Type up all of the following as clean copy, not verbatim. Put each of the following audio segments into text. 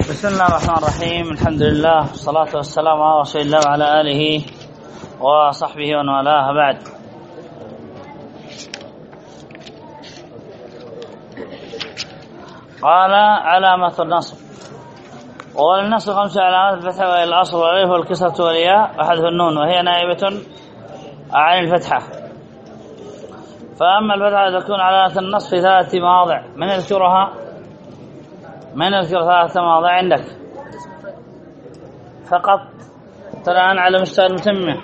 بسم الله الرحمن الرحيم. الحمد لله والصلاة والسلام على رسول الله وعلى آله وصحبه ومن والاه. بعد، قال علامة النصب. والنصب 5 علامات: الفتحة وهي الأصل والألف والكسرة والياء وحذف النون، وهي نائبة عن الفتحة. فأما الفتحة تكون علامة النصب في 3 مواضع. من يذكرها؟ من يذكر 3 مواضع عندك فقط؟ ترى أنا على مستوى المتمة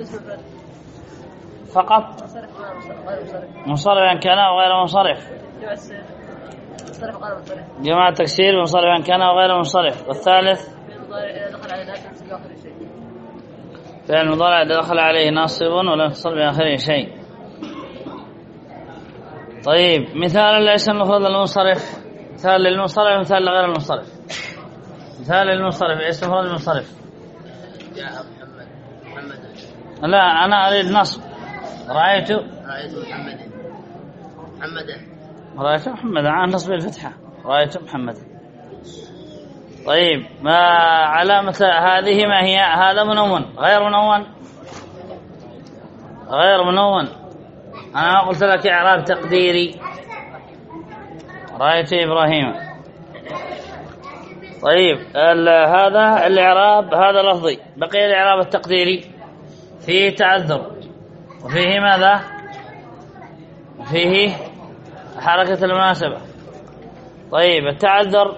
فقط. منصرفا كان وغير منصرف. جماعة تكسير منصرفا كان وغير منصرف. والثالث فعل المضارع دخل عليه ناصب ولم يتصل بآخره شيء. طيب، مثال ليس المفرد للمنصرف. مثال للمنصرف، مثال لغير المنصرف. مثال للمنصرف اسم مفرد المنصرف. جاء محمد. لا، أنا أريد نصب. رأيت محمدا عن نصب الفتحة. رأيت محمدا. طيب، ما علامة هذه؟ ما هي؟ هذا منون غير منون. غير منون. أنا قلت لك إعراب تقديري. رأيت إبراهيم. طيب، هذا الإعراب هذا لفظي. بقي الإعراب التقديري. فيه تعذر وفيه ماذا؟ فيه حركة المناسبة. طيب، التعذر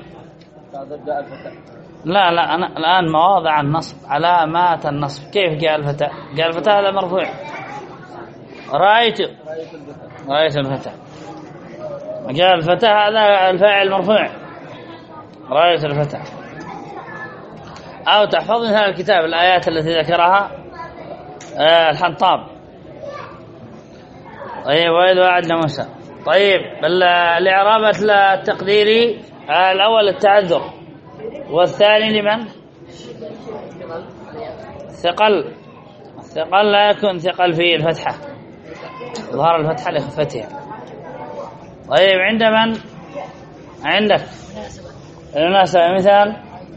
لا أنا الآن مواضع النصب، علامات النصب. كيف جاء الفتى؟ جاء الفتى هذا مرفوع. رأيت الفتى. جاء الفتى هذا الفاعل مرفوع. رأيت الفتى. أو تحفظ مثال الكتاب الآيات التي ذكرها الحنطاب. طيب، وإذ وعدنا موسى. طيب، الإعراب التقديري الأول التعذر، والثاني لمن؟ ثقل. الثقل لا يكون ثقل في الفتحة، ظهر الفتحة لخفتها. طيب، عند من؟ عندك المناسبة. مثال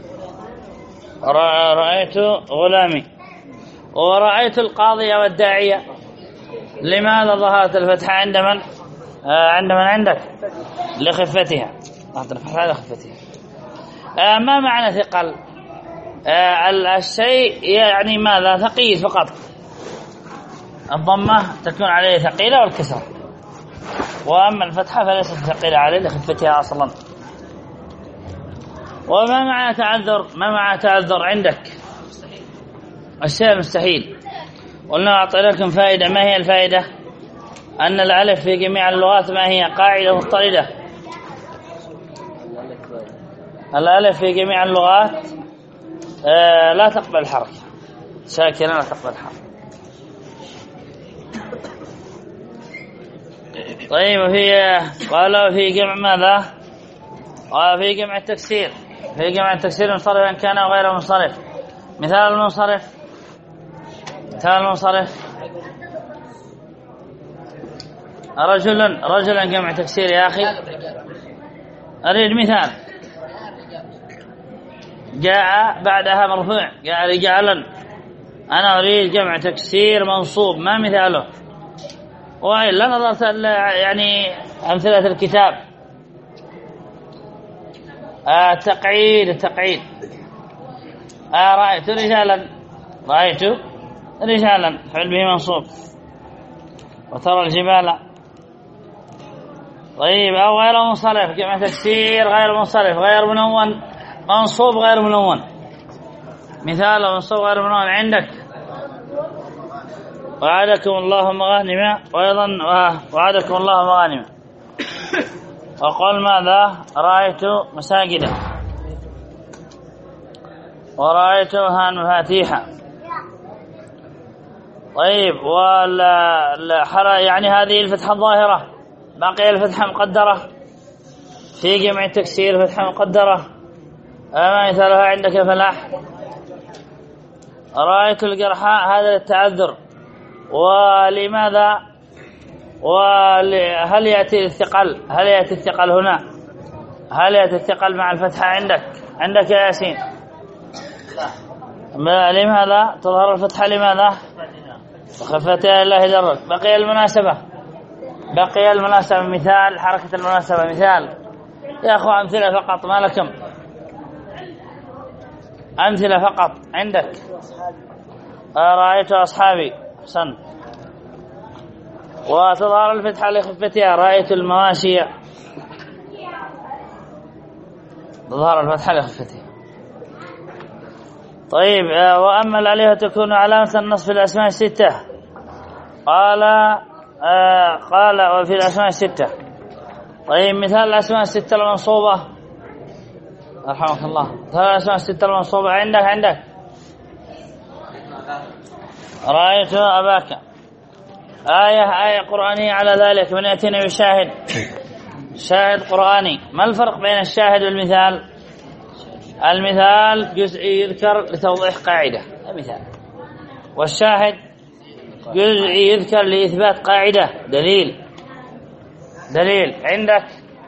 رأيت غلامي ورأيت القاضية والداعية. لماذا ظهرت الفتحة عند من؟ عندك لخفتها. ما معنى ثقل؟ الشيء يعني ماذا؟ ثقيل فقط. الضمة تكون عليه ثقيلة والكسرة، وأما الفتحة فليست ثقيلة عليه لخفتها أصلا. وما معنى تعذر؟ ما معنى تعذر عندك؟ الشيء المستحيل. قلنا أعطيناكم فائدة. ما هي الفائدة؟ أن الألف في جميع اللغات ما هي؟ قاعدة مضطردة. الألف في جميع اللغات لا تقبل حركة ساكنة، لا تقبل حركة. طيب، قالوا في جمع ماذا؟ في جمع التكسير. في جمع التكسير منصرفا كان وغير منصرف. مثال المنصرف. رجلا جمع تكسير يا أخي. أريد مثال. جاء بعدها مرفوع. جاء رجالا. أنا أريد جمع تكسير منصوب. ما مثاله؟ وإلا نظرت يعني أمثلة الكتاب. التقعيد. رأيت رجالا فعل به منصوب. وترى الجبال. طيب، أو غير منصرف جمع تكسير غير منصرف غير منون منصوب غير منون. مثال منصوب غير منون عندك. وعدكم الله مغانم. وأيضا وعدكم الله مغانم. وقال ماذا؟ رأيت مساجدا ورأيتها مفاتيحا. طيب، يعني هذه الفتحة الظاهرة. باقي الفتحة مقدرة. في جمع التكسير فتحة مقدرة. ما مثالها عندك يا فلاح؟ رأيت الجرحى. هذا التعذر. ولماذا؟ هل يأتي الثقل هنا؟ هل يتثقل مع الفتحة عندك يا ياسين؟ لماذا تظهر الفتحة؟ لماذا؟ وخفتها الله درك. بقي المناسبة مثال حركة المناسبة مثال يا أخو، أمثلة فقط ما لكم، أمثلة فقط عندك. رأيت أصحابي، أحسنت. وتظهر الفتحة لخفتها. رأيت المواشي، تظهر الفتحة لخفتها. طيب، وأما الألف تكون علامة النصب في الأسماء الستة. قال وفي الأسماء الستة. طيب، مثال الأسماء الستة المنصوبة، رحمك الله، مثال الأسماء الستة المنصوبة عندك رأيت أباك، آية قرآنية على ذلك، من يأتينا بشاهد، شاهد قرآني. ما الفرق بين الشاهد والمثال؟ المثال جزئي يذكر لتوضيح قاعدة، مثال، والشاهد جزئي يذكر لإثبات قاعدة، دليل. عندك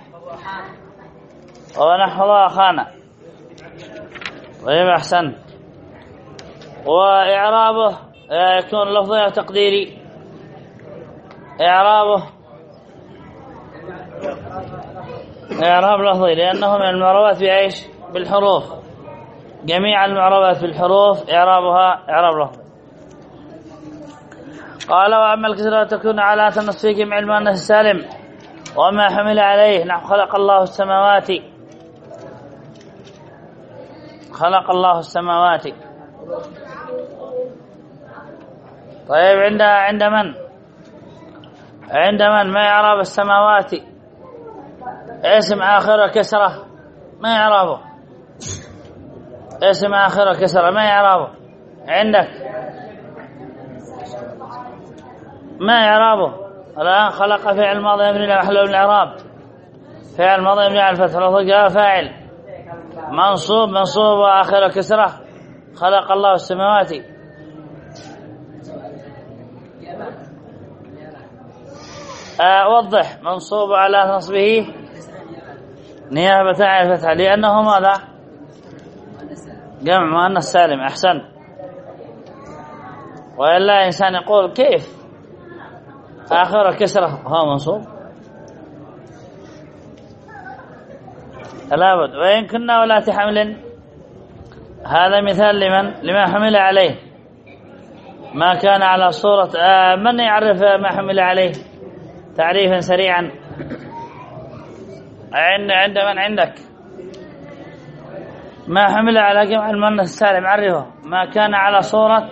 ونحو أخانا. طيب، أحسنت. وإعرابه يكون لفظي أو تقديري؟ إعراب لفظي، لأنه من المعربات بإيش؟ بالحروف. جميع المعربات بالحروف إعرابها إعراب لفظي. قال وأما الكسرة تكون على النصب في جمع المؤنث السالم وما حمل عليه، نحو خلق الله السماوات. طيب، عند من ما إعراب السماوات؟ اسم آخر كسرة، ما إعرابه؟ اسم آخر كسرة، ما إعرابه؟ عندك ما إعرابه؟ الآن خلق فعل ماضي مبني على محل الإعراب، فعل ماضي مبني على الفتح، لفظ جاء فاعل منصوب وآخر كسرة، خلق الله السماوات. وضح. منصوب على نصبه نيابة عن الفتحة، لأنه ماذا؟ جمع مؤنث سالم. أحسن. وإلا إنسان يقول كيف آخر كسرة هو منصوب؟ لابد. وإن كنا ولاة حمل، هذا مثال لما حمل عليه، ما كان على صورة. من يعرف ما حمل عليه تعريفا سريعا؟ عند من عندك؟ ما حمل على جمع المؤنث السالم، عرفه. ما كان على صورة.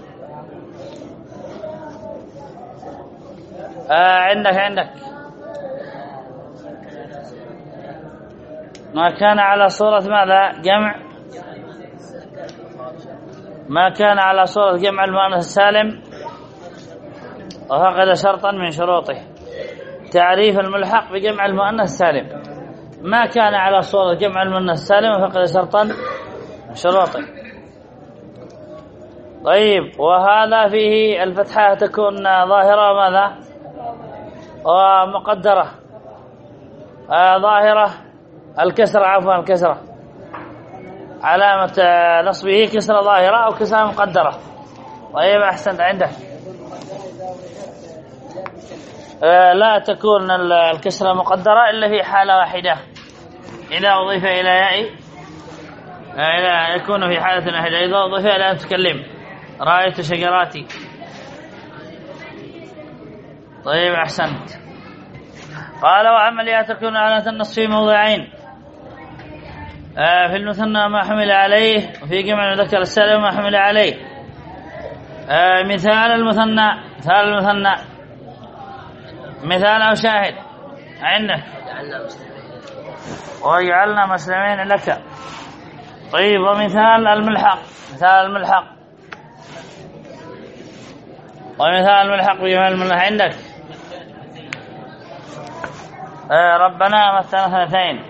عندك ما كان على صورة ماذا؟ جمع. ما كان على صورة جمع المؤنث السالم وفقد شرطا من شروطه. تعريف الملحق بجمع المؤنث السالم: ما كان على صورة جمع المؤنث السالم وفقد شرطا من شروطه. طيب، وهذا فيه الفتحة تكون ظاهرة ماذا؟ ومقدرة. ظاهرة الكسرة، عفوا الكسرة، علامة نصبه كسرة ظاهرة أو كسرة مقدرة. طيب، أحسنت. عندك لا تكون الكسرة مقدرة إلا في حالة واحدة، إذا أضيف إلى ياء، يكون في حالة واحدة إذا أضيف إلى أن تكلم. رأيت شجراتي. طيب، أحسنت. قال وعمليها تكون على النصب في موضعين: في المثنى ما حمل عليه، وفي جمع المذكر السالم ما حمل عليه. مثال المثنى مثال أو شاهد عندك؟ وجعلنا مسلمين لك. طيب، ومثال الملحق، ومثال الملحق بجمع الملحق عندك؟ ربنا مثلنا اثنتين.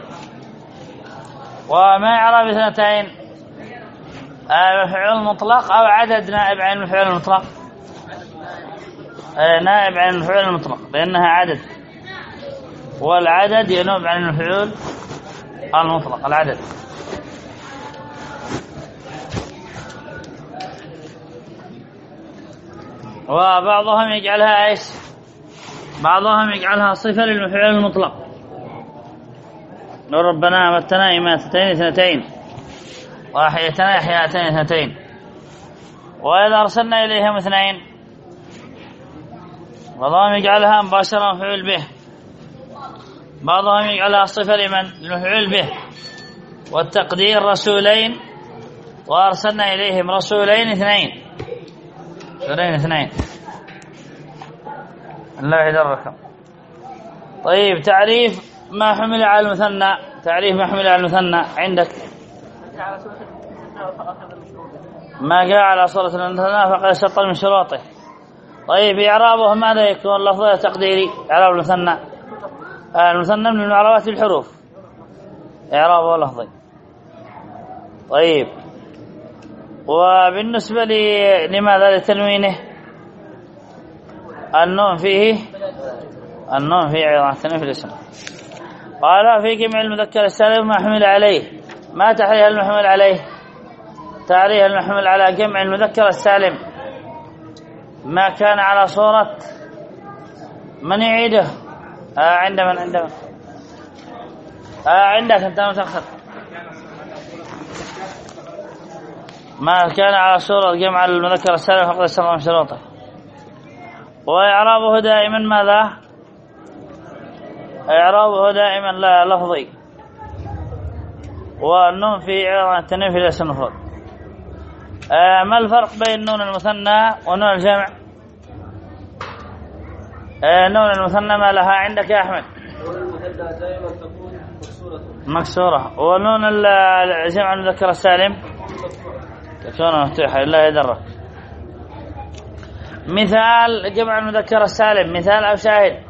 وما يعرف اثنتين؟ مفعول مطلق أو عدد نائب عن المفعول المطلق. نائب عن المفعول المطلق لأنها عدد، والعدد ينوب عن المفعول المطلق العدد. وبعضهم يجعلها ايش؟ بعضهم يجعلها صفة للمفعول المطلق. ربنا متنا إماتتين اثنتين وأحيتنا إحياءتين اثنتين، وإذا أرسلنا إليهم اثنين. بعضهم يجعلها مباشرة مفعول به، بعضهم يجعلها صفة للمفعول به، والتقدير رسولين، وأرسلنا إليهم رسولين اثنين. الله يدركم. طيب، تعريف ما حمل على المثنى. تعريف ما حمل على المثنى عندك. ما جاء على صورة المثنى فقد شطر من شروطه. طيب، إعرابه ماذا يكون؟ لفظي تقديري. إعراب المثنى، المثنى من المعربات بالحروف، إعرابه لفظي. طيب، وبالنسبة لماذا لتنوينه؟ النون فيه عظمة في الاسم. قال في جمع المذكر السالم ما حمل عليه. ما تحريها المحمل عليه؟ تعريها المحمل على جمع المذكر السالم ما كان على صورة من يعيده. عند من عندك أنت متأخر. ما كان على صورة جمع المذكر السالم فقد استمر من شروطه. وإعرابه دائما ماذا؟ إعرابه دائما لا لفظي، والنون في التنوين في الاسم المفرد. ما الفرق بين نون المثنى ونون الجمع؟ نون المثنى ما لها عندك يا أحمد؟ مكسورة. ونون الجمع المذكر السالم تكون مفتوحة. لا يدرك. مثال جمع المذكر السالم، مثال أو شاهد.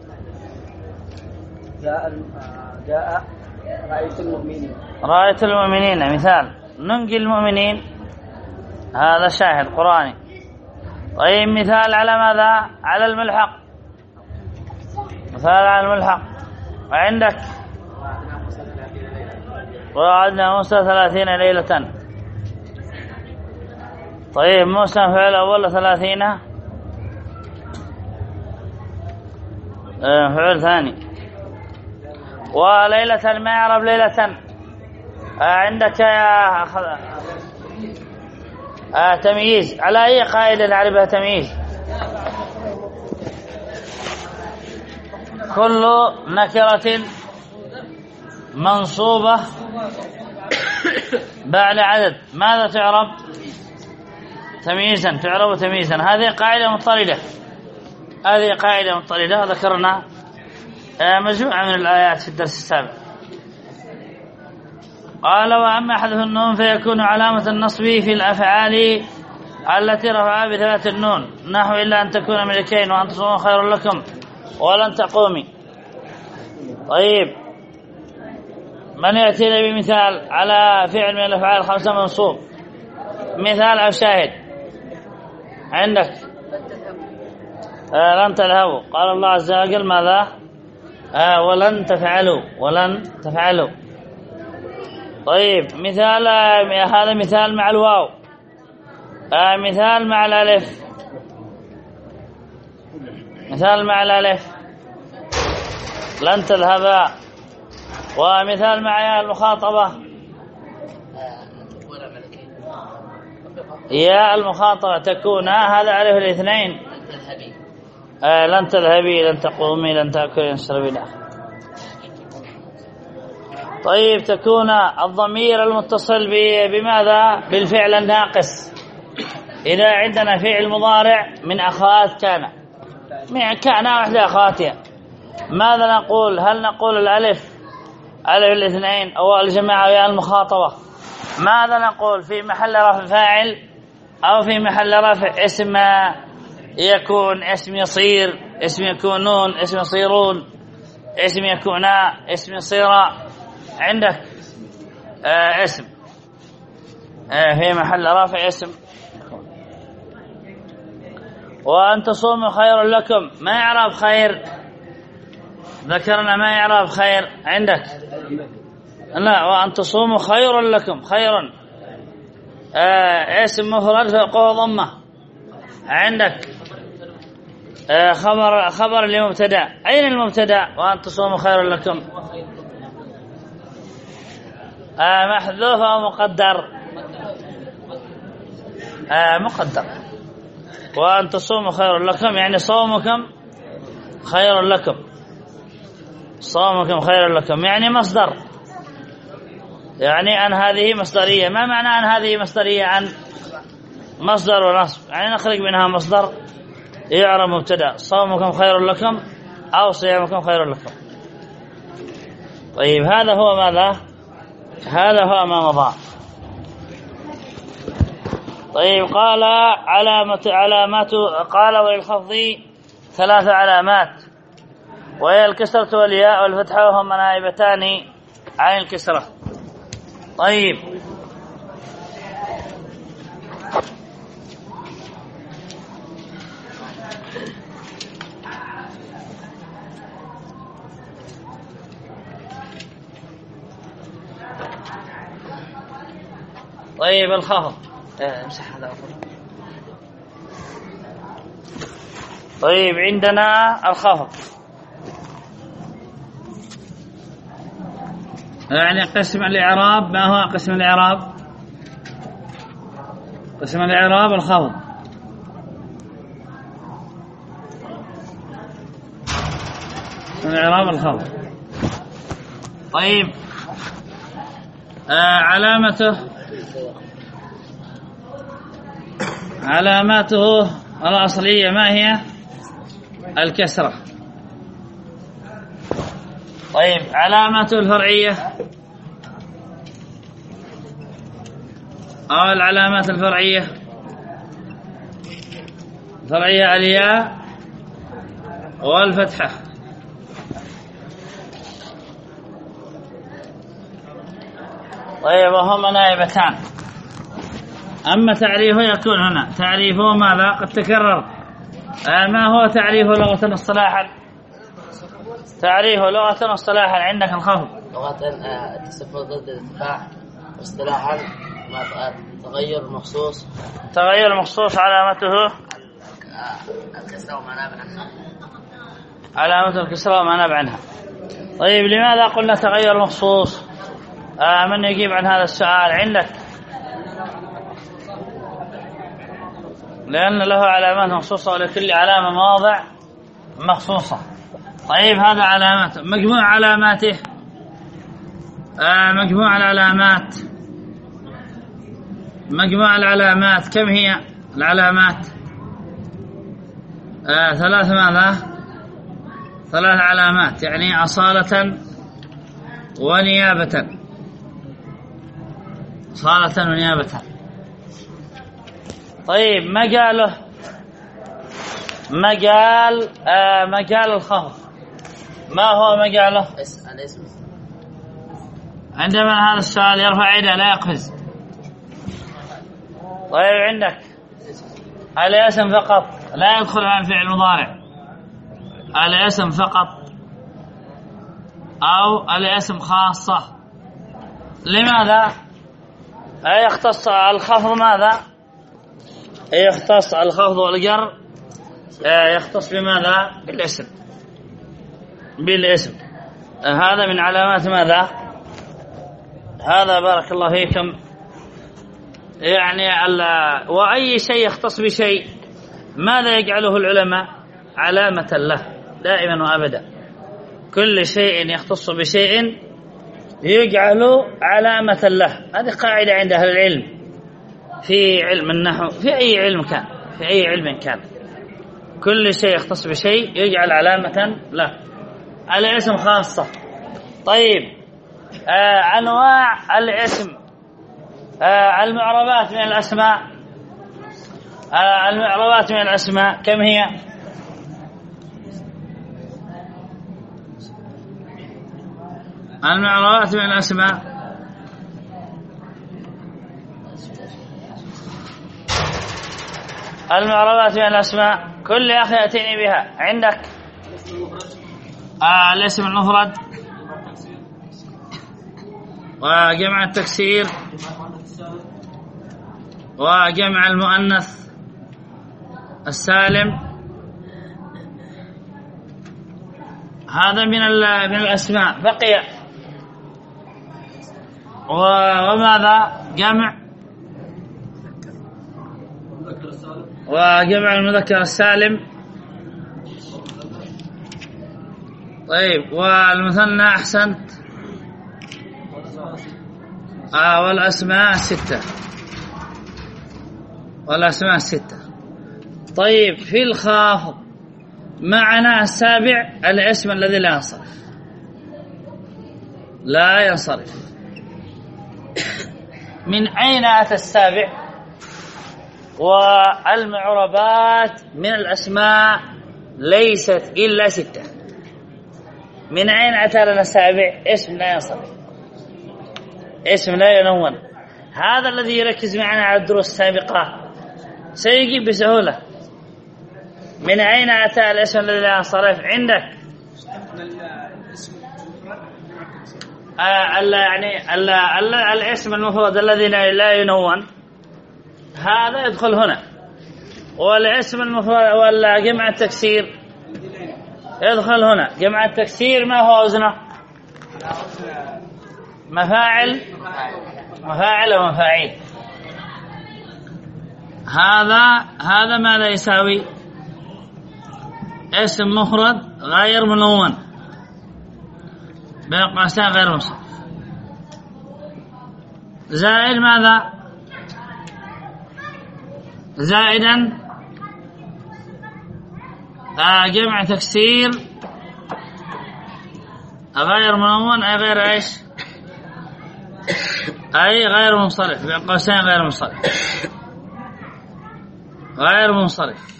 جاء رأيت المؤمنين. رأيت المؤمنين مثال. ننجي المؤمنين هذا شاهد قرآني. طيب، مثال على ماذا؟ على الملحق. مثال على الملحق وعندك وعدنا موسى 30 ليلة. طيب، موسى فعل أول 30 فعل ثاني. وليلة ما يعرف ليلة عندك يا تمييز. على أي قاعدة نعرفها تمييز؟ كل نكرة منصوبة بعد عدد ماذا تعرب؟ تمييزا. تعرب تمييزا. هذه قاعدة مضطردة. هذه قاعدة مضطردة ذكرنا مجموعة من الآيات في الدرس السابق. قال: وأما حذف النون فيكون علامة النصب في الأفعال التي رفعها بثبات النون، نحو إلا أن تكون ملكين وأن تصوموا خير لكم ولن تقومي. طيب، من يأتينا بمثال على فعل من الأفعال 5 منصوب؟ مثال أو شاهد عندك. لن تذهبوا. قال الله عز وجل ماذا؟ ولن تفعلوا. طيب، مثال هذا مثال مع الواو. مثال مع الألف. مثال مع الألف لن تذهبا. ومثال مع يا المخاطبة. يا المخاطبة تكون هذا ألف الاثنين. لن تذهبي، لن تقومي، لن تأكلي، لن تشربي. طيب، تكون الضمير المتصل بماذا؟ بالفعل الناقص. إذا عندنا فعل مضارع من أخوات كان واحدة أخواتها، ماذا نقول؟ هل نقول الألف ألف الاثنين أو الجماعة ويا المخاطبة؟ ماذا نقول؟ في محل رفع فاعل أو في محل رفع اسم يكون، اسم يصير، اسم يكونون، اسم يصيرون، اسم يكونا، اسم يصيرا. عندك اسم في محل رفع اسم. وأن تصوموا خير لكم. ما يعرف خير؟ ذكرنا ما يعرف خير عندك. لا، وأن تصوموا خير لكم. خيرا اسم مفرد فوقه ضمة. عندك خبر لمبتدا. أين المبتدا؟ وأن تصوموا خير لكم محذوف أو مقدر؟ مقدر. وأن تصوموا خير لكم يعني صومكم خير لكم. صومكم خير لكم يعني مصدر، يعني أن هذه مصدرية. ما معنى أن هذه مصدرية؟ عن مصدر ونصب، يعني نخرج منها مصدر يعرب مبتدا. صومكم خير لكم أو صيامكم خير لكم. طيب هذا هو ماذا؟ هذا هو ما مضى. طيب قال علامات. قال وللخفض 3 علامات، وهي الكسرة والياء والفتحة، وهما نائبتان عن الكسرة. طيب الخفض امسح هذا. طيب عندنا الخفض، يعني قسم الإعراب. ما هو قسم الإعراب؟ قسم الإعراب الخفض. قسم الإعراب الخفض. طيب علاماته الأصلية ما هي؟ الكسرة. طيب علامته الفرعية أو العلامات الفرعية الياء والفتحة. طيب وهما نائبتان. أما تعريفه يكون هنا تعريفه ماذا؟ قد تكرر. ما هو تعريفه لغة اصطلاحا؟ تعريفه لغة اصطلاحا عندك الخفض. لغة تصف ضد الارتفاع، واصطلاحا تغير مخصوص. تغير مخصوص علامته الكسرة وما ناب عنها. علامة الكسرة وما ناب عنها. طيب لماذا قلنا تغير مخصوص؟ من يجيب عن هذا السؤال عندك؟ لأن له علامات مخصوصة، ولكل علامة مواضع مخصوصة. طيب هذا علامات. مجموع علاماته مجموع العلامات كم هي العلامات؟ 3 ماذا؟ 3 علامات، يعني أصالة ونيابة. أصالة ونيابة. طيب مجال الخفض ما هو مجاله؟ الاسم. عندما هذا السؤال يرفع يده لا يقفز. طيب عندك الاسم فقط لا يدخل على الفعل المضارع. الاسم فقط أو الاسم خاصة. لماذا يختص الخفض؟ ماذا يختص الخفض والجر؟ يختص بماذا؟ بالاسم. هذا من علامات ماذا؟ هذا بارك الله فيكم يعني وأي شيء يختص بشيء ماذا يجعله العلماء؟ علامة له دائما وأبدا. كل شيء يختص بشيء يجعل علامة له. هذه قاعدة عند أهل العلم في علم النحو، في أي علم كان كل شيء يختص بشيء يجعل علامة له. الاسم خاصة. طيب أنواع الاسم. المعربات من الأسماء. المعربات من الأسماء كم هي؟ المعربات من الأسماء كل أخ يأتيني بها. عندك الاسم المفرد وجمع التكسير وجمع المؤنث السالم. هذا من الأسماء. بقي وماذا؟ جمع وجمع المذكر السالم. طيب والمثنى أحسنت. والأسماء الستة. والأسماء الستة. طيب في الخافض معنا السابع الاسم الذي لا ينصرف. لا ينصرف. من أين أتى السابع؟ والمعربات من الأسماء ليست إلا ستة. من أين أتى لنا السابع؟ اسم لا ينصرف، اسم لا ينون. هذا الذي يركز معنا على الدروس السابقة سيجيب بسهولة. من أين أتى الاسم الذي لا ينصرف عندك؟ يعني الاسم المفرد الذي لا ينون هذا يدخل هنا. والاسم المفرد ولا جمع التكسير يدخل هنا. جمع التكسير ما هو وزنه؟ مفاعل ومفاعيل. هذا ما لا يساوي اسم مفرد غير منون بقاسة غير مصرف. زائد ماذا؟ زائدا جمع تكسير غير منون أي غير ايش؟ أي غير منصرف بقاسين غير منصرف. غير منصرف.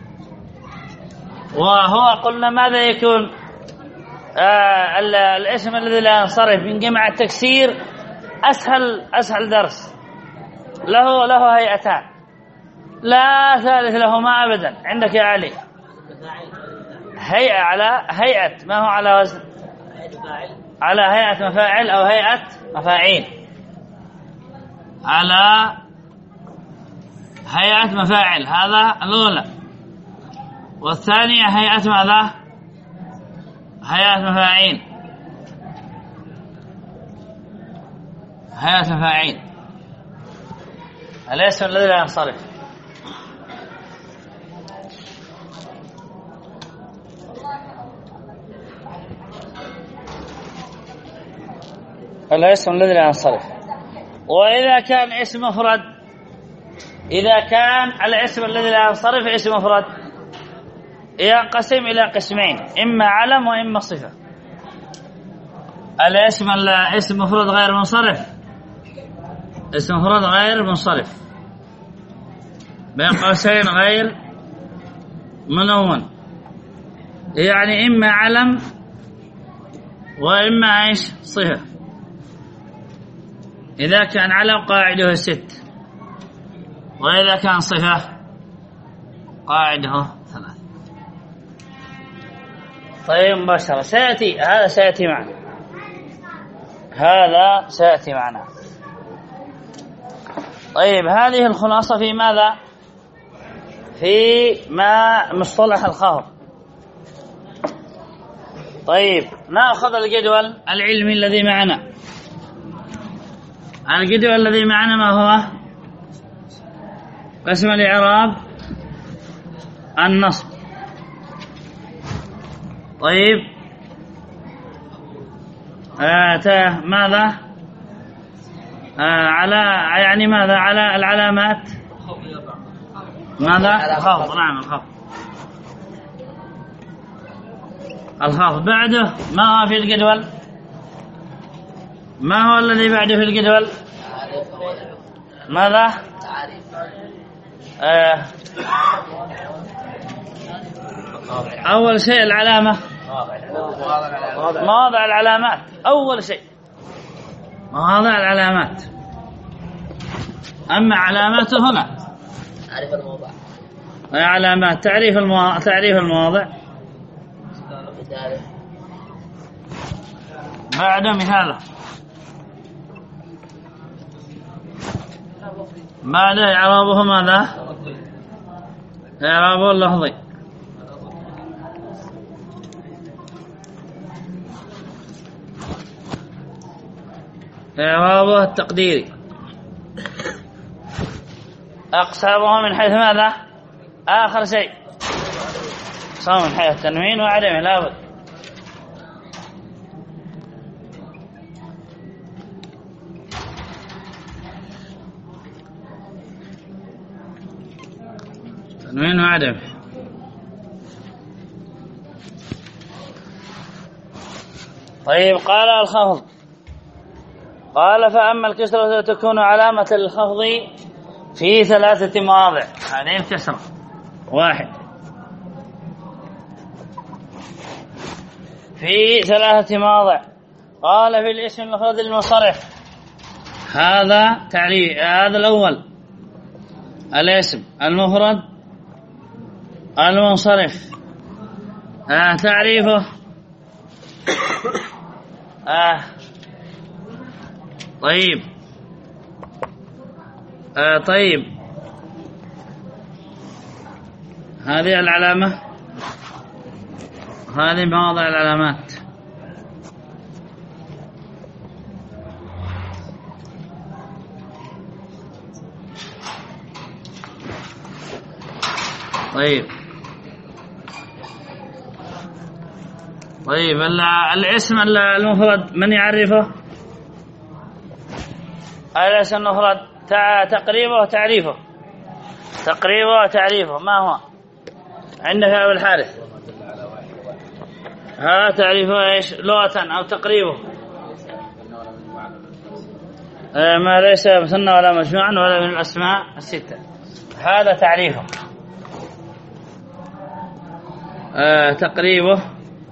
وهو قلنا ماذا يكون الاسم الذي لا ينصرف من جمع التكسير؟ أسهل درس له هيئتان لا ثالث لهما أبدا عندك يا علي. هيئة على هيئة، ما هو على وزن؟ على هيئة مفاعل أو هيئة مفاعيل. على هيئة مفاعل هذا الأولى. والثانية هيئة ماذا؟ هيئة مفاعيل. هيئة مفاعيل. الاسم الذي لا ينصرف. الاسم الذي لا ينصرف. وإذا كان اسم مفرد، إذا كان الاسم الذي لا ينصرف اسم مفرد ينقسم إلى قسمين، إما علم وإما صفة. اسم مفرد غير منصرف، اسم مفرد غير منصرف بين قوسين غير منون، يعني إما علم وإما ايش؟ صفة. إذا كان علم قاعده 6، وإذا كان صفة قاعده 3. طيب مباشرة سيأتي هذا، سيأتي معنا هذا، سيأتي معنا. طيب هذه الخلاصة في ماذا؟ في ما مصطلح الخفض. طيب نأخذ الجدول العلمي الذي معنا. الجدول الذي معنا ما هو؟ قسم الإعراب، النصب. طيب ماذا؟ على يعني ماذا؟ على العلامات. ماذا؟ الخفض. نعم الخفض. الخفض. بعده ما هو في الجدول؟ ما هو الذي بعده في الجدول؟ ماذا؟ أول شيء العلامة، مواضع العلامات. أول شيء مواضع العلامات. أما علاماته هنا تعريف الموضع. علامات تعريف المواضع. بعد مثاله بعده إعرابه ماذا؟ إعرابه اللفظي. إعرابه التقديري. أقسامه من حيث ماذا؟ آخر شيء أقسامه من حيث التنوين وعدمه لابد. تنوين وعدمه. طيب قال الخفض، قال فأما الكسرة تكون علامة الخفض في 3 مواضع. هذه الكسرة 1 في 3 مواضع. قال في الاسم المفرد المنصرف، هذا تعريف، هذا الأول الاسم المفرد المنصرف. تعريفه طيب طيب هذه العلامة، هذه مواضع العلامات. طيب الاسم المفرد من يعرفه؟ الاسم المفرد تقريبه وتعريفه. تقريبه وتعريفه ما هو عندك يا أبو الحارث؟ تعريفه ايش لغة أو تقريبه؟ ما ليس مثنى ولا مجموعا ولا من الأسماء ال6. هذا تعريفه. تقريبه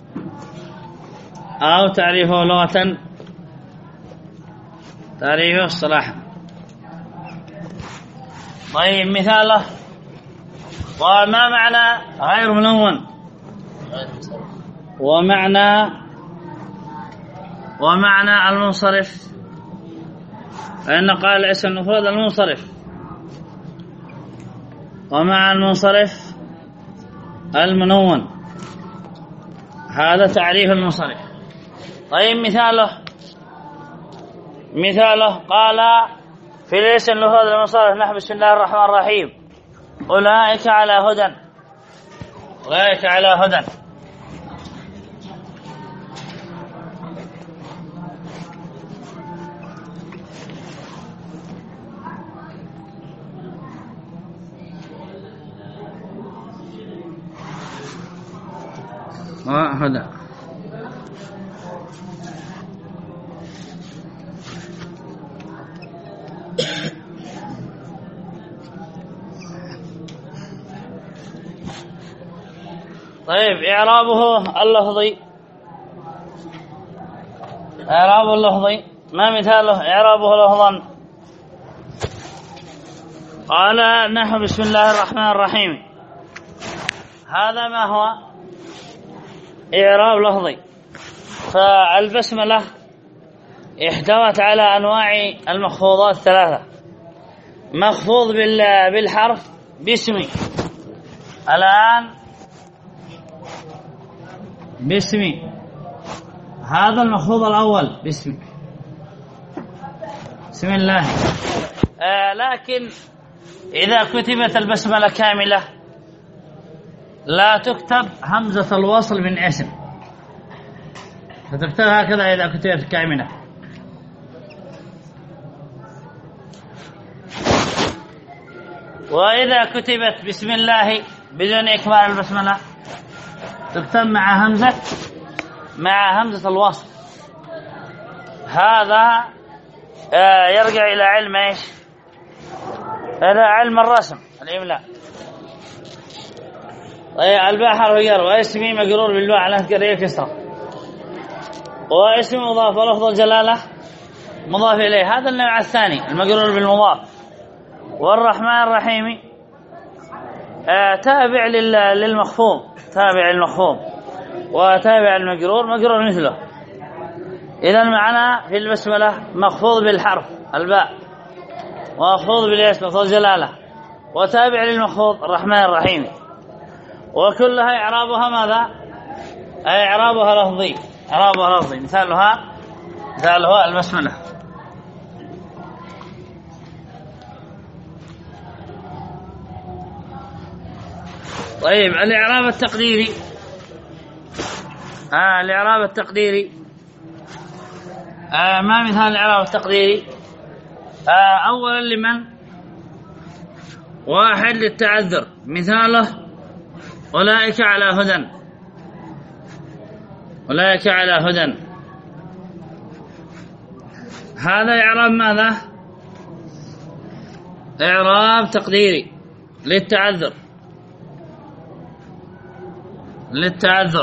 أو تعريفه لغة، تعريفه اصطلاحا. طيب مثاله، وما معنى غير منون؟ ومعنى المنصرف، فإن قال اسم المفرد المنصرف، ومع المنصرف المنون. هذا تعريف المنصرف. طيب مثاله قال في الاسم المفرد المنصرف نحو بسم الله الرحمن الرحيم أولئك على هدى. أولئك على هدى. هدى. طيب إعرابه اللفظي. إعرابه اللفظي ما مثاله إعرابه لفظا؟ قال نحو بسم الله الرحمن الرحيم. هذا ما هو إعراب لفظي. فالبسملة احتوت على أنواع المخفوضات 3. مخفوض بالحرف باسمي. الآن باسمي، هذا المخفوض الأول باسمي، بسم الله. لكن إذا كتبت البسملة كاملة لا تكتب همزة الوصل من اسم، فتكتب هكذا إذا كتبت كاملة. وإذا كتبت بسم الله بدون إكمال البسملة تكتب مع همزة الوصل. هذا يرجع إلى علم ايش؟ إلى علم الرسم الإملاء. الباء حرف جر، واسمي مجرور بالباء على كسر كسرة، واسم مضاف ولفظ الجلالة مضاف إليه. هذا النوع الثاني المجرور بالمضاف. والرحمن الرحيم تابع للمخفوض، تابع المخفوض، وتابع المجرور مجرور مثله. إذن معنا في البسملة مخفوض بالحرف الباء، ومخفوض بالياء مفعول جلالة، وتابع للمخفوض الرحمن الرحيم، وكلها إعرابها ماذا؟ أي إعرابها لفظي، إعرابها لفظي. مثالها البسملة. طيب الإعراب التقديري، الإعراب التقديري ما مثال الإعراب التقديري؟ أولا لمن؟ واحد للتعذر، مثاله أولئك على هدى، أولئك على هدى. هذا إعراب ماذا؟ إعراب تقديري للتعذر، للتعذر.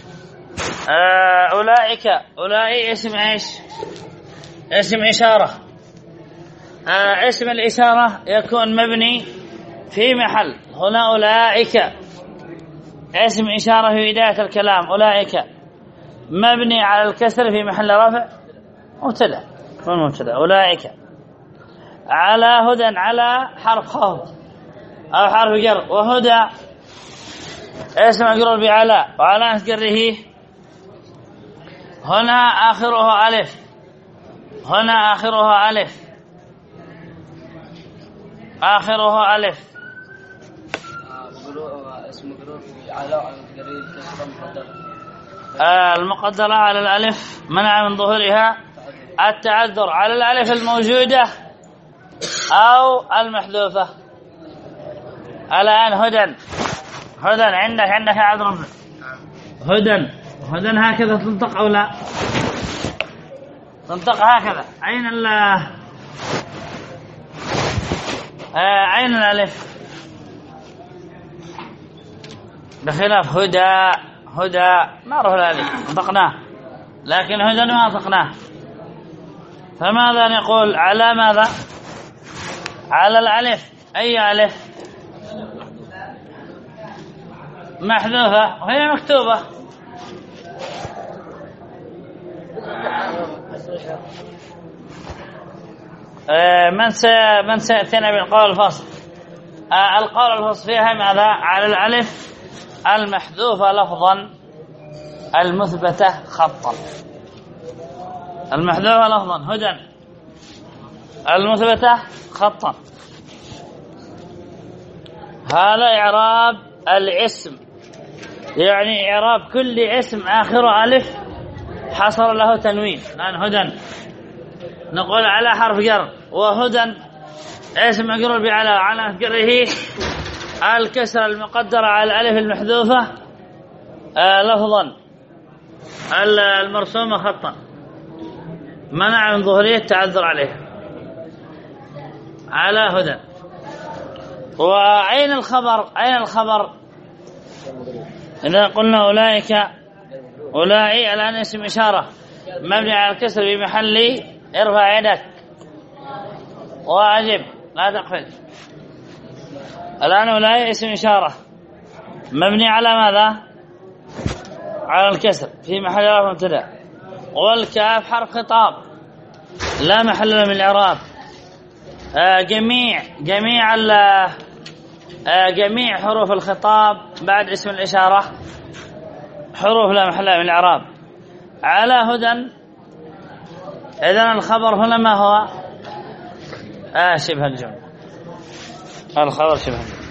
أولئك، أولئك اسم إيش؟ اسم إشارة. اسم الإشارة يكون مبني في محل، هنا أولئك اسم إشارة في بداية الكلام، أولئك مبني على الكسر في محل رفع مبتدأ، يكون مبتدأ. أولئك على هدى، على حرف خفض أو حرف جر، وهدى اسم مجرور بعلى، وعلامة جره هنا آخرها ألف، هنا آخرها ألف، آخرها ألف. اسم مجرور بعلى وعلامة جره كسرة مقدرة. المقدرة على الألف منع من ظهورها التعذر على الألف الموجودة أو المحذوفة. الآن هدى، هدى عندك عبد ربك هدى، هدى هكذا تنطق أو لا؟ تنطق هكذا. أين أين الألف؟ بخلاف هدى، هدى معروف الألف نطقناه، لكن هدى ما نطقناه. فماذا نقول؟ على ماذا؟ على الألف. أي ألف؟ محذوفة وهي مكتوبة. من سيأتينا بالقول الفصل؟ القول الفصل فيها ماذا؟ على الألف المحذوفة لفظا المثبتة خطا. المحذوفة لفظا هدى، المثبتة خطا. هذا إعراب الاسم، يعني إعراب كل اسم آخر ألف حصل له تنوين. الآن هدى نقول على حرف جر، وهدى اسم مجرور بعلى، على جره الكسر المقدرة على الألف المحذوفة لفظا المرسومة خطا، منع من ظهورية التعذر عليه. على هدى. وأين الخبر؟ أين الخبر؟ إذا قلنا أولئك، أولئك الآن اسم إشارة مبني على الكسر في محل ارفع يدك واجب لا تقفل. الآن أولئك اسم إشارة مبني على ماذا؟ على الكسر في محل رفع مبتدأ، والكاف حرف خطاب لا محل له من الإعراب. جميع حروف الخطاب بعد اسم الإشارة حروف لا محل لها من الإعراب. على هدى، إذن الخبر هنا ما هو؟ شبه الجملة. الخبر شبه الجملة،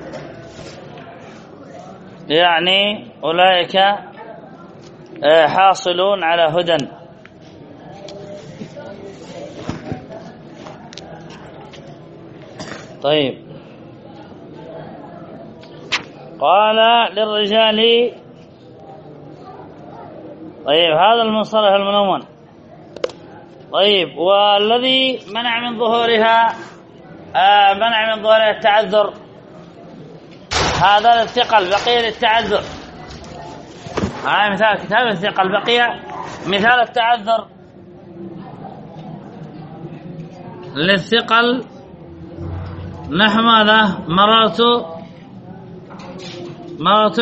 يعني أولئك حاصلون على هدى. طيب قال للرجال. طيب هذا المصطلح المنون. طيب والذي منع من ظهورها التعذر، هذا الثقل بقي للتعذر. مثال كتاب الثقل بقي مثال التعذر للثقل نحو ماذا؟ مررت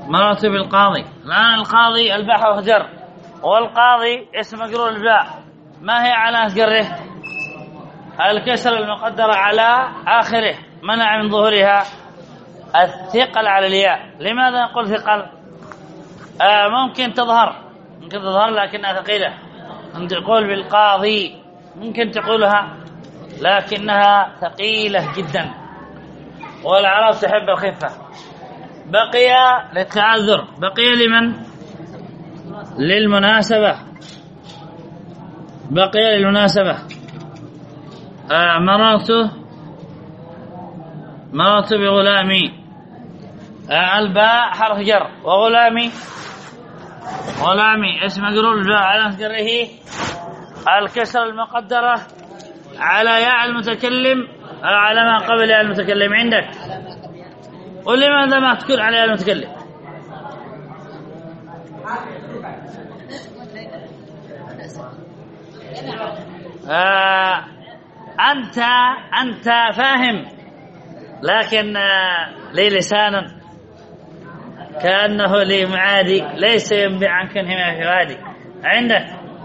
بالقاضي. الآن القاضي الباء حرف جر، والقاضي اسم مجرور الباء، ما هي علامة جره؟ الكسر المقدرة على آخره منع من ظهورها الثقل على الياء. لماذا نقول ثقل؟ ممكن تظهر لكنها ثقيلة. تقول بالقاضي ممكن تقولها لكنها ثقيلة جدا، والعرب تحب الخفة. بقي للتعذر، بقي لمن؟ للمناسبة. مررت بغلامي. الباء حرف جر، وغلامي اسم مجرور، الباء علامة جره الكسر المقدرة على ياء المتكلم على ما قبل ياء المتكلم عندك. ولماذا ما تكون على ياء المتكلم؟ أنت فاهم، لكن لي لسان كأنه لي معادي، ليس ينبع عنك انهما في وادي. عندك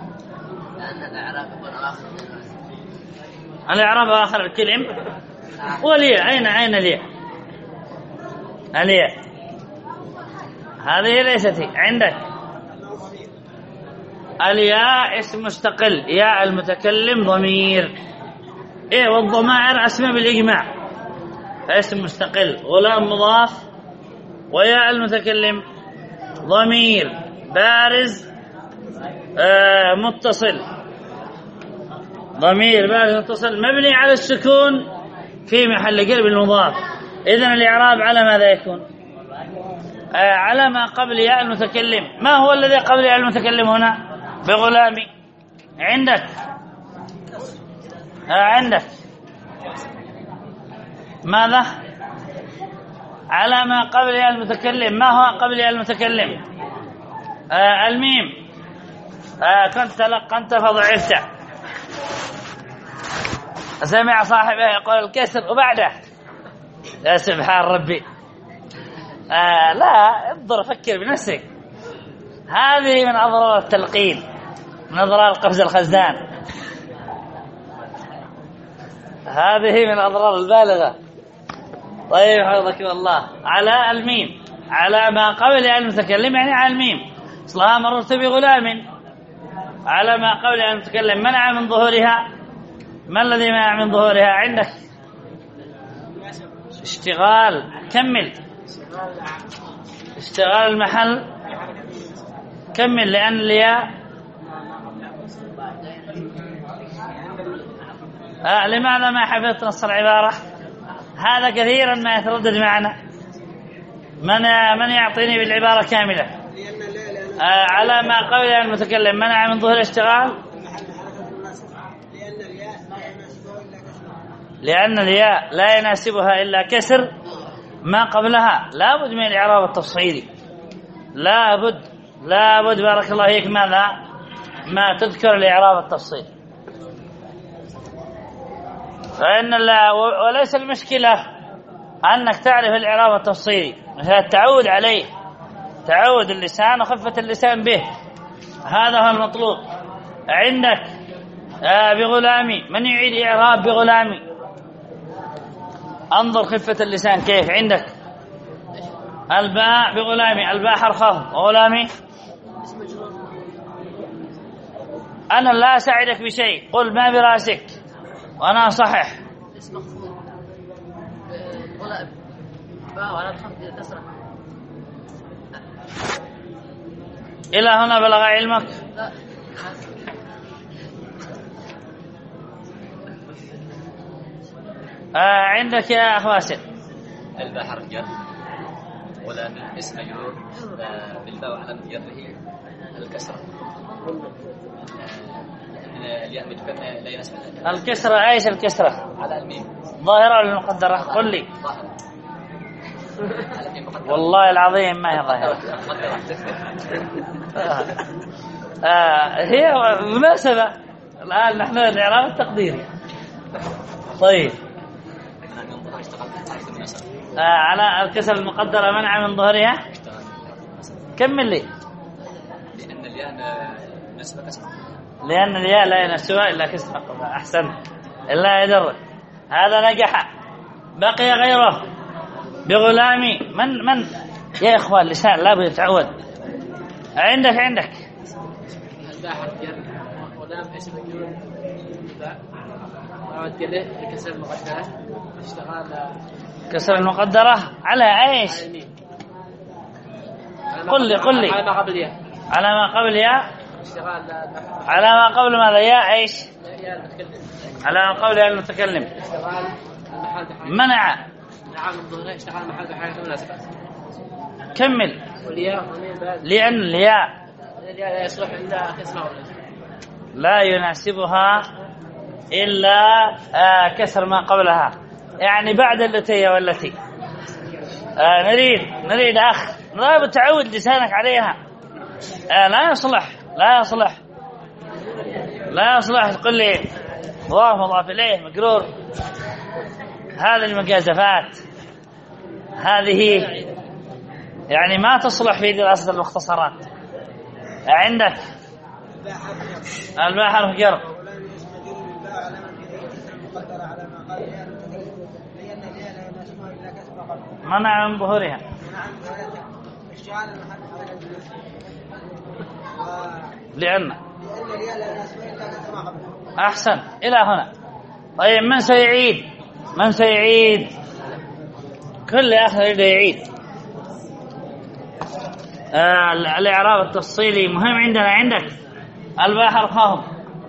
الإعراب آخر الكلم. والياء أين الياء؟ هذه ليست عندك. الياء اسم مستقل، ياء المتكلم ضمير. والضمائر أسماء بالإجماع، اسم مستقل، غلام مضاف، وياء المتكلم ضمير بارز متصل، ضمير بارز متصل مبني على السكون في محل قلب المضاف. إذن الإعراب على ماذا يكون؟ على ما قبل ياء المتكلم. ما هو الذي قبل ياء المتكلم هنا؟ بغلامي. عندك ماذا؟ على ما قبل ياء المتكلم. ما هو قبل ياء المتكلم؟ الميم. كنت تلقنت فضعفت. سمع صاحبه يقول الكسر وبعده يا سبحان ربي. لا، انظر فكر بنفسك. هذه من أضرار التلقين، من أضرار القفز الخزان، هذه من أضرار البالغة. طيب حفظك الله. على الميم، على ما قبل المتكلم يعني على الميم. اصلها مررت بغلام. على ما قبل المتكلم منع من ظهورها. ما الذي منع من ظهورها عندك؟ اشتغال. كمل. اشتغال المحل. كمل. لأن الياء لماذا ما حفظت نص العبارة؟ هذا كثيرا ما يتردد معنا. من يعطيني بالعبارة كاملة؟ على ما قبل المتكلم منع من ظهور الاشتغال. لأن الياء لا يناسبها إلا كسر ما قبلها. لا بد من الإعراب التفصيلي، لا بد بارك الله فيك. ماذا؟ ما تذكر الإعراب التفصيلي. فإن وليس المشكلة أنك تعرف الإعراب التفصيلي، مثل التعود عليه، تعود اللسان وخفة اللسان به، هذا هو المطلوب. عندك بغلامي. من يعيد إعراب بغلامي؟ انظر خفة اللسان كيف عندك. الباء بغلامي، الباء حرف خفض، وغلامي أنا لا أساعدك بشيء، قل ما براسك وأنا صحح. اسم مخفوض غلام باء وعلى الخفض كسرة. إلى هنا بلغ علمك؟ لا. عندك يا أخ واسع. الباء حرف جر، غلام اسم مجرور بالباء وعلامة جره الكسرة. الياء لا يناسب الكسرة. ايش الكسرة؟ على الميم. ظاهرة ولا مقدرة؟ قل لي. والله العظيم ما هي ظاهرة. هي مناسبة. الآن نحن الإعراب التقديري. طيب. على الكسر المقدرة منع من ظهرها. كمل لي. لأن الياء نسبة كسر. لأن الياء لا يناسبها إلا كسر قبلها. أحسن، إلا يدر. هذا نجح. بقي غيره. بغلامي. من يا إخوان اللسان لا بد يتعود. عندك الباحر غلام اسم مجرور أود قله بكسر المقدرة اشتغال كسر المقدرة على ايش؟ قل لي على ما قبل ياء. على ما قبل ياء. اشتغال على ما قبل ماذا؟ ياء ايش؟ ياء المتكلم. على ما قبل ياء المتكلم. اشتغال المحل بحاجة. منع. نعم الظهر اشتغال المحل بحاجة مناسبة. كمل. والياء لأن الياء لا يصلح إلا كسر لا يناسبها إلا كسر ما قبلها، يعني بعد التي والتي. نريد أخ لا بتعود لسانك عليها. لا يصلح تقول لي مضاف إليه مجرور. هذه المجازفات هذه يعني ما تصلح في دراسة المختصرات. عندك الباء حرف جر. منع من ظهورها. لأن أحسن إلى هنا. طيب من سيعيد كل أخ يريد يعيد. الإعراب التفصيلي مهم عندنا. عندك الباء حرفهم.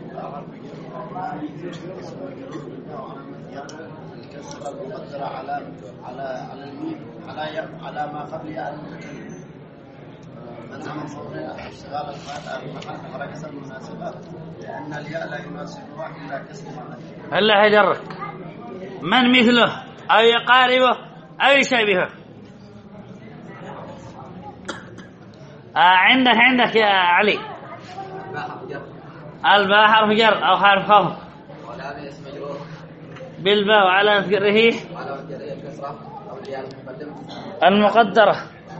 على ما قبل المتكلم. منع من ظهورها اشتغال المحل على كسر المناسبات لأن الياء لا يناسبها إلا كسر المناسبات. الله يدرك. من مثله أو يقاربه أو يشابهه. عندك يا علي الباء حرف جر أو حرف خفض. بالباء وعلى جره المقدرة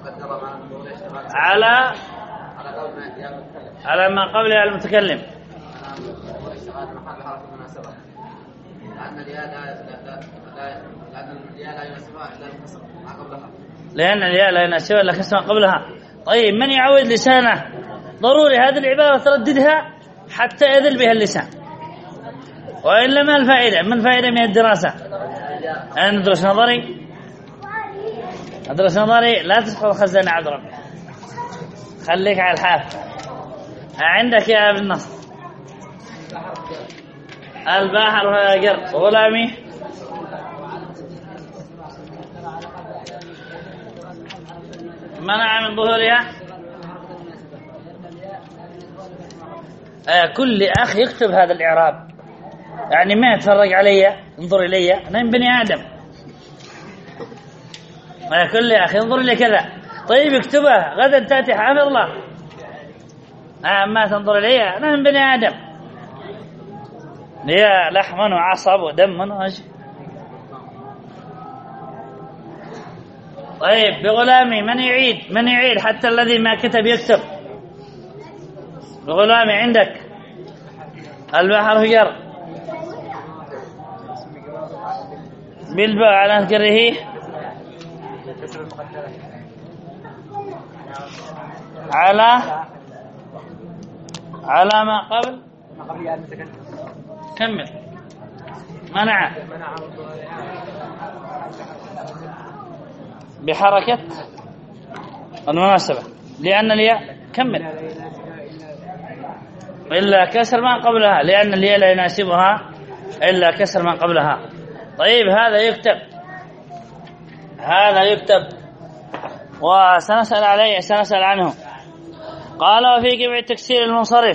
على ما قبل المتكلم. لأن الياء لا يناسبها إلا كسر قبلها. طيب من يعود لسانه ضروري هذه العبارة ترددها حتى يذل بها اللسان، وإلا ما الفائدة؟ من فائدة من الدراسة؟ أنا ندرس نظري لا تدخل خزانة عبد ربي، خليك على الحافة. عندك يا ابن النصر الباء حرف جر. غلامي منع من ظهورها. كل أخ يكتب هذا الإعراب، يعني ما يتفرج علي انظر إلي، أنا من بني آدم. كل أخ ينظر إلي كذا. طيب اكتبها غدا تأتي حافظ الله. ما تنظر إلي، أنا من بني آدم لي لحم وعصب ودم وجه. طيب بغلامي من يعيد حتى الذي ما كتب يكتب. بغلامي عندك الباء حرف جر. بالباء على جره على ما قبل. كمل. منع بحركة المناسبة لأن الياء. كمل. إلا كسر ما قبلها لأن الياء لا يناسبها إلا كسر ما قبلها. طيب هذا يكتب وسنسأل عنه. قال وفي جمع التكسير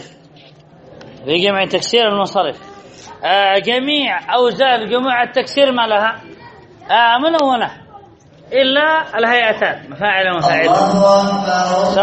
المنصرف جميع أوزان جموع التكسير ما لها منونة إلا الهيئتان مفاعل ومفاعل.